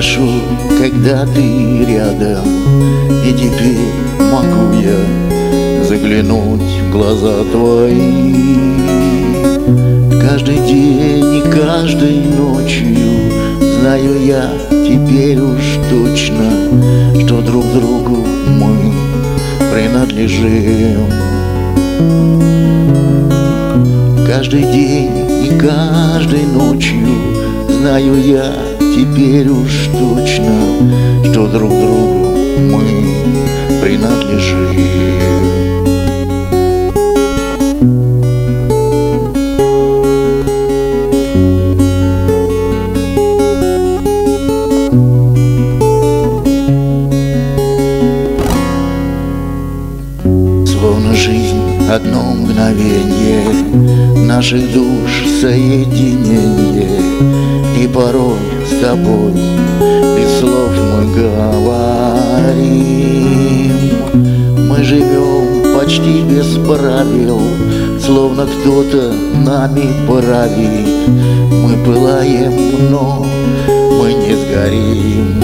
хорошо, когда ты рядом, и теперь могу я заглянуть в глаза твои. Каждый день и каждой ночью знаю я теперь уж точно, что друг другу мы принадлежим. Каждый день и каждой ночью знаю я теперь уж точно, что друг другу мы принадлежим. Словно жизнь одно мгновенье, наших душ соединение, и порой с тобой без слов мы говорим. Мы живем почти без правил, словно кто-то нами правит. Мы пылаем, но мы не сгорим.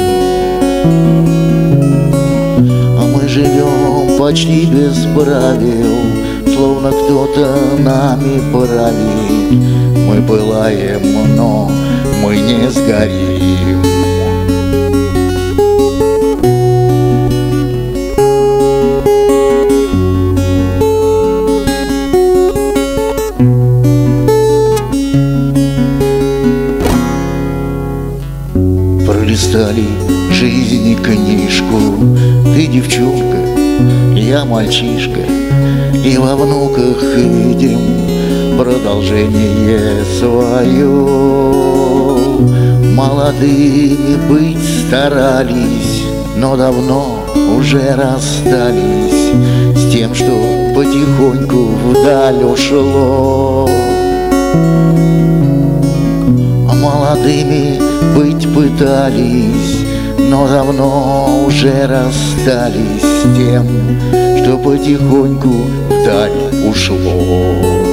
Мы живем почти без правил, словно кто-то нами правит. Мы пылаем, но мы не сгорим. Пролистали жизни книжку, ты девчонка, я мальчишка, и во внуках видим продолжение свое. Молодыми быть старались, но давно уже расстались с тем, что потихоньку вдаль ушло. Молодыми быть пытались, но давно уже расстались с тем, что потихоньку вдаль ушло.